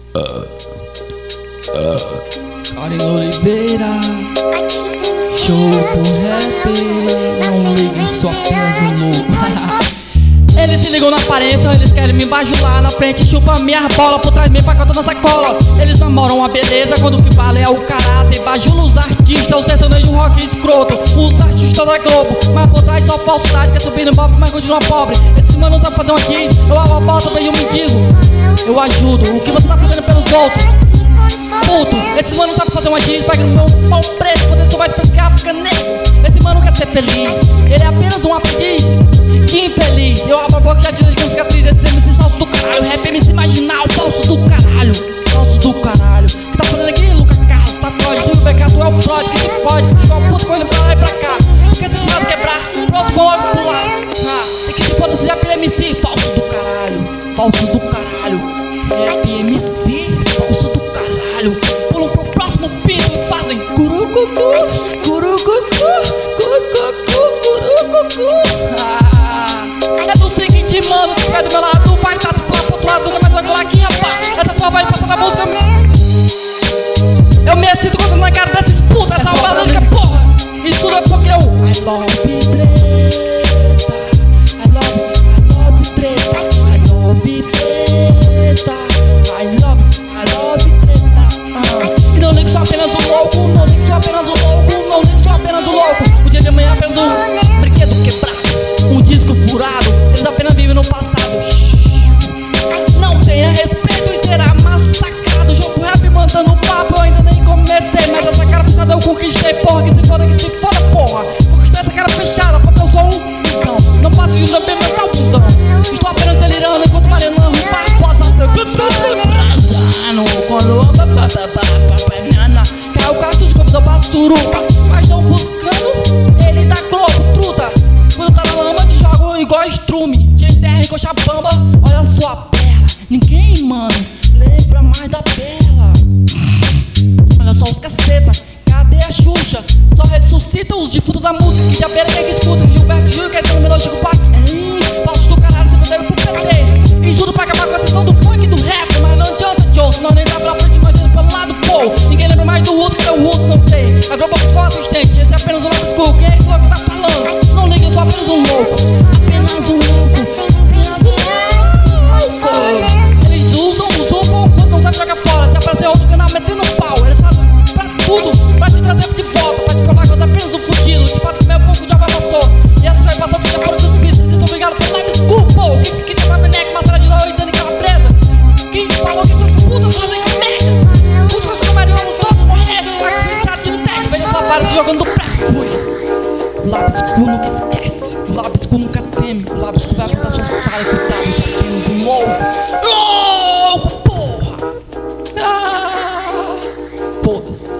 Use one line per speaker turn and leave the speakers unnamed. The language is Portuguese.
Karen Oliveira, show pro rap, não liguem, só apenas um louco. Eles se ligam na aparência, eles querem me bajular na frente, chupa minha bola por trás, me pacota na sacola. Eles namoram a beleza quando o que vale é o caráter. Bajula os artistas, o sertanejo rock escroto, os artistas da Globo, mas por trás só falsidade. Quer subir no pop, mas continua pobre. Esse mano não sabe fazer uma kiss, eu abo a bota, beijo um mendigo. Eu ajudo, o que você tá fazendo pelos outros? Puto, esse mano sabe fazer uma giz, paga no meu pau preto, quando ele só vai explicar, fica negro. Esse mano quer ser feliz, ele é apenas um aprendiz de infeliz. Eu abro a boca e já diz que é cicatriz. Esse MC falso do caralho, rap MC marginal, falso do caralho, falso do caralho. O que tá fazendo aqui, Lucas Carlos? Tá Freud, tu e o BK, tu é o Freud, que se fode, fica igual puto correndo pra lá e pra cá. Porque você sabe quebrar, pronto, vou logo pular. Tem que se foda, esse rap MC, falso do caralho, falso do caralho. Rap MC, falso do caralho. Pulam pro próximo pinto e fazem curucucu, curucucu, curucucu, curucucu. É do seguinte, mano, se tiver do meu lado, vai tá se pular pro outro lado, mas vai colar aqui, rapaz. Essa porra vai passar na música. Eu me sinto gostando na cara desses putas, essa balânica, porra. Isso tudo é porque eu I love treta, I love treta, I love treta, I love treta. E não ligo só apenas o louco, não ligo só apenas o louco, não ligo só apenas o louco. O dia de amanhã é apenas um brinquedo quebrado, um disco furado, eles apenas vivem no passado. Não tenha respeito e será massacrado. Jogo rap mandando papo, eu ainda nem comecei, mas essa cara fechada eu conquistei, porra. Que se foda, porra. Conquistei essa cara fechada, porque eu sou um visão. Não passo de um também mental bundão. Estou apenas delirando enquanto marinando posa transando com louca, banana. Caiu o casto, os convidou pra suruba, mas não ofuscando, ele tá globo, truta. Quando tá na lama, te jogo igual estrume. Te enterra em coxa bamba, olha só a perna. Ninguém, mano, lembra mais da Bela. Olha só os caceta, cadê a Xuxa? Só ressuscita os defuntos da música, que de abelha quem que escuta. Gilberto Gil, quer ter no melhor Chico Pai. Falso do caralho, você vai pro PT. Isso tudo pra acabar com a sessão do funk e do rap. Mas não adianta, Joe, senão nem dá pra frente, mas indo pelo lado, pô. Ninguém lembra mais do russo, cadê o russo? Não sei. A Globo ficou assistente, esse é apenas um lápis escuro. Quem é esse louco que tá falando? Não liga, eu sou apenas um louco. Apenas um louco, apenas um louco. Eles usam quando não sabe jogar fora. Se aparecer outro canal metendo pau, eles fazem pra tudo, pra te trazer de volta, pra te provar que você é apenas um fudido. Te faz comer um pouco de água passou. E essa foi pra todos que já foram dos beats. Vocês estão obrigados por lápis escuro, pô. Quem disse que tem papeneca, maçara de lã e Dani Calabresa? Quem falou que essas putas fazem comédia? Os seus comédia vamos todos morrer. Lápis fixado de tag, veja só para se jogando pré. Fui. O lápis escuro nunca esquece, o lápis escuro nunca teme. O lápis escuro vai apontar sua sala, coitado, eu sou apenas um louco. Louco, porra! Foda-se.